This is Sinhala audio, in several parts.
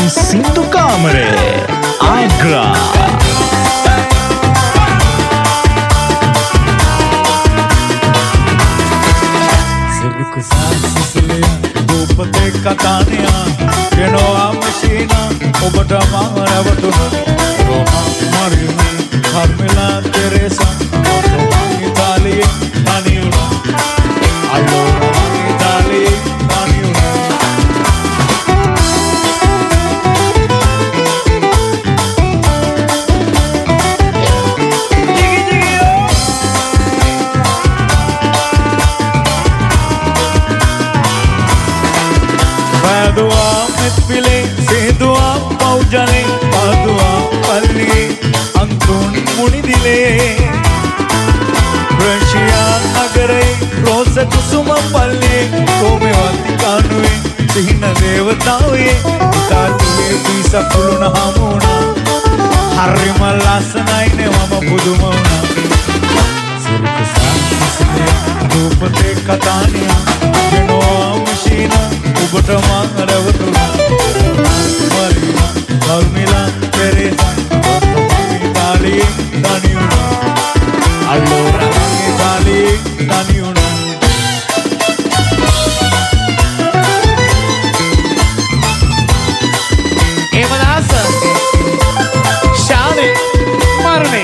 Sindu Kamare Agra. Dupate kataniya keno amashina obata maravatu roha marina harmila teresa itali taniuna allora itali taniuna Padua mitpile sedua paujane padua palli antun munidile Russia nagare rose kusuma palli komewanti kanue sihina devatawe taatuwe pisa puluna hamuna harima lasanaine mama pudumuna sirkusa sisne dupate kataniya keno amshina ubata maravatu marina harmila teresa itali taniuna allora itali taniuna emanasa shane marne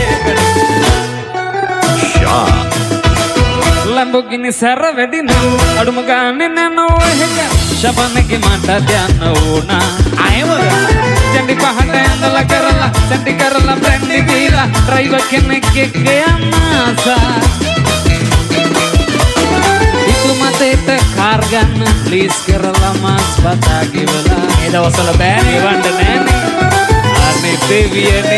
Sha Lamborghini sarra vedina aduma ganne nano ehga shabane mata dhyana ona ayemaga chandi pahata andala karala chandi karala brandi dila driver kenekke geyamasa itu mateta car ganna please karala mas batagi wala e dawasala bෑne ewanna nෑne ane deviyane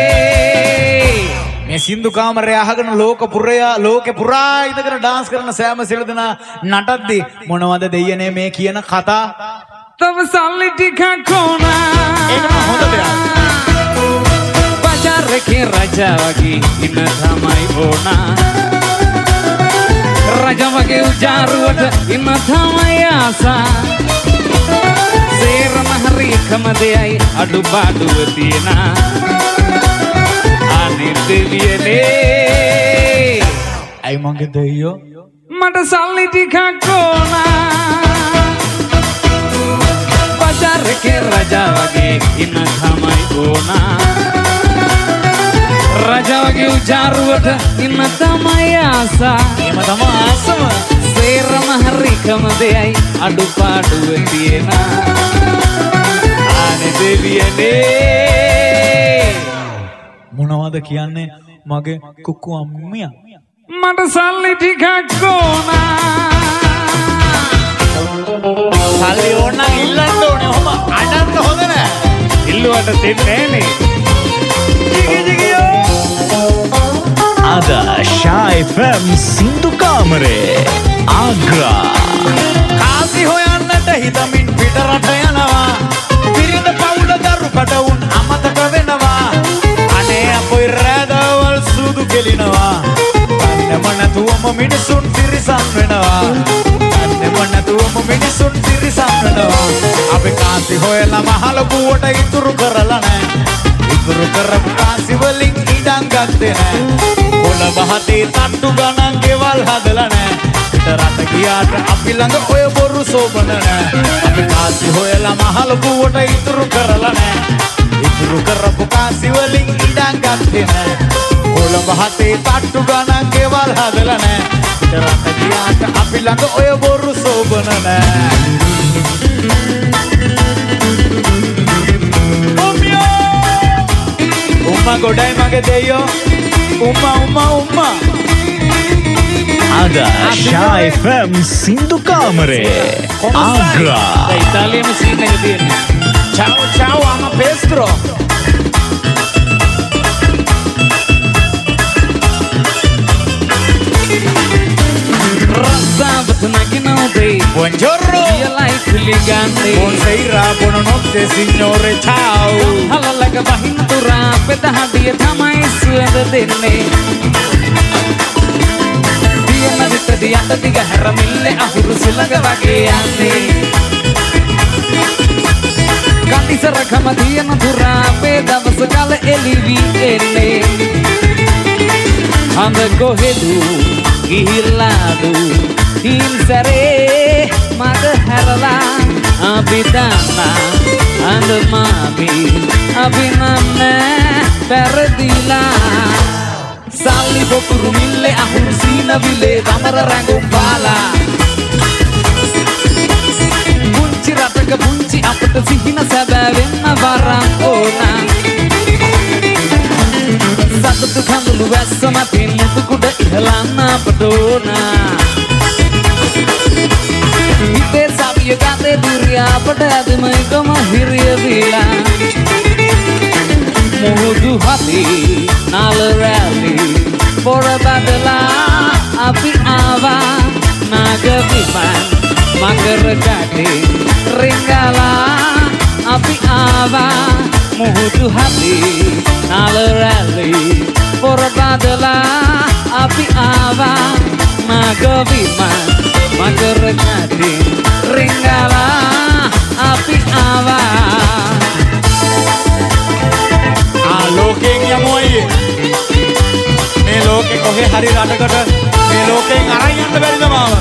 මේ සින්දු කාමරය අහගෙන ලෝකේ පුරා ඉඳගෙන ඩාන්ස් කරන සෑම සියලු දෙනා නටද්දි මොනවද දෙයනේ මේ කියන කතා තව සල්ලි ටිකක් ඕන ඒක නම් හොඳ දෙයක් බජාර් එකේ රජා වගේ ඉන්න තමයි ඕන රජා වගේ උජාරුවට ඉන්න තමයි ආසා සේරම හරි එකම දෙයයි අඩුපාඩුව තියෙනා deviyane ay mage deyo mata salli ටිකක් ඕන බජාර් එකේ රජා වගේ ඉන්න තමයි ඕන රජා වගේ උජාරුවට ඉන්න තමයි ආසා එහෙම තමයි ආසම සේරම හරිකම දෙයයි අඩුපාඩුව තියෙනා අනේ දෙවියනේ මොනවද කියන්නේ මගේ කුක්කු අම්මියා මට සල්ලි ටිකක් ඕන සල්ලි ඕන නම් ඉල්ලන්න ඕනේ ඔහම අඩන්න හොඳ නෑ ඉල්ලුවට දෙන්නේ නෑනේ Ada Sha FM Sindu Kamare Agra. කාසි හොයන්නට හිතමින් පිට රට යනවා පිරිඳ පවුල දරුකට උන් අමතක වෙනවා අනේ අපොයි රැදවල් සුදු කෙලිනවා අන්නම නැතුවම මිනිසුන් තිරිසන් වෙනවා අන්නම නැතුවම මිනිසුන් තිරිසන් වෙනවා අපි කාසි හොයලා මහලපුවට ඉතුරු කරලා නැහැ ඉතුරු කරපු කාසි වලින් ඉඩම් ගත්තේ නැහැ පොළ බහතේ තට්ටු ගණන් ගෙවල් හදලා නැහැ පිට රට ගියාට අපි ළඟ ඔය බොරු සෝබන නැහැ අපි කාසි හොයලා මහලපුවට ඉතුරු කරලා නැහැ ඉතුරු කරපු කාසි වලින් ඉඩම් ගත්තේ නැහැ කොළඹ හතේ තට්ටු ගණන් ගෙවල් හදලා නැහැ පිට රට ගියාට අපි ළඟ ඔය බොරු සෝබන නැහැ උම්මා ගොඩයි මගේ දෙයෝ උම්මා Ada Sha FM Sindu Kamare Agra. ඉතාලියම සීන් එක තියෙන්නේ ciao ama Pedro රස්සාවට නගිනෝදේ buongiorno සියලයි පිළිගන්නේ buonasera buonanotte signore ciao හලලක බහින තුරා පෙදහඩිය තමයි සුවඳ දෙන්නේ දියන විතර යට දිග හැරමිල්ලේ අහුරු සුළඟ වගේ යන්නේ කටිසරකම තියෙන තුරා අපේ දවස කල එළිවි එන්නේ අඳ කොහෙදු ගිහිල්ලාදු තීන් සැරේ මග හැරලා අපි දන්නා අඳ මාපි අපි නම් පැරදිලා සල්ලි පොකුරු මිල්ලේ අහුරු සීන විලේ දමර රැඟුම් පාලා පුංචි රටක පුංචි අපට සිහින සැබෑ වෙන්න වරම් ඕනා සතුටු කඳුළු වැස්ස මතින් මුතුකුඩ ඉහලන්න අපට ඕනා හිතේ සවිය ගතේ දුරිය අපට ඇදම එකම හිරිය වීලා මුහුදු හති නාල රැලි පොර බදලා අපි ආවා නාග විමන් මකර කටේ රිංගලා අපි ආවා මුහුදු හති නාල රැලි පොර බදලා අපි ආවා නාග විමන් මකර කටේ රිංගලා අපි ආවා ලෝකයෙන් යමු අයියේ මේ ලෝකේ කොහේ හරි රටකට මේ ලෝකයෙන් අරන් යන්න බැරිද මාව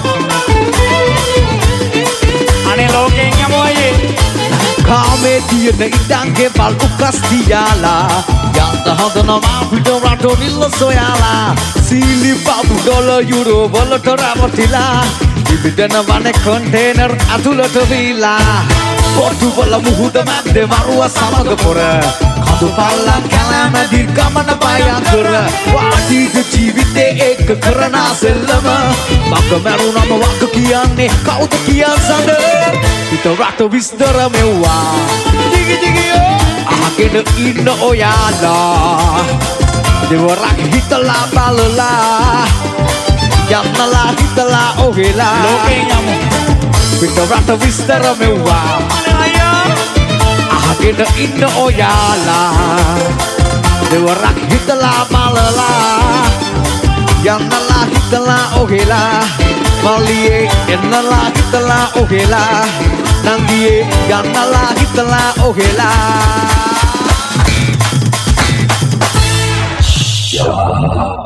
අනේ ලෝකයෙන් යමු අයියේ කාමේ තියෙන ඉඩංගේ බල් උකස් තියාලා යන්න හදනවා පිට රට විල්ල සොයාලා සීලි බබු ඩොලර් යුරෝ වලට රැවටිලා ඉබිදන වනේ කන්ටේනර් අතුලට වීලා පොටුවල මුහුද මැද්දේ මරුව සමග පොර කඳු පල්ලම් කැලෑමැදි ගමන බයංකර වාටීද ජීවිතේ එක්ක කරන සෙල්ලම මග මැරුණම වක කියන්නේ කවුද කියසඳ පිට රට විස්තර මෙව්වා දිගි දිගියෝ අහගෙන ඉන්න ඔයාලා දෙවරක් හිතලා බලලා යන්නලා හිතලා ඔහෙලා ලෝකෙන් යමු පිට රට විස්තර මෙව්වා අහගෙන ඉන්න ඔයාලා දෙවරක් හිතලා බලලා යන්නලා හිතලා ඔහෙලා මල්ලියේ එන්නලා හිතලා ඔහෙලා නංගියේ යන්නලා හිතලා ඔහෙලා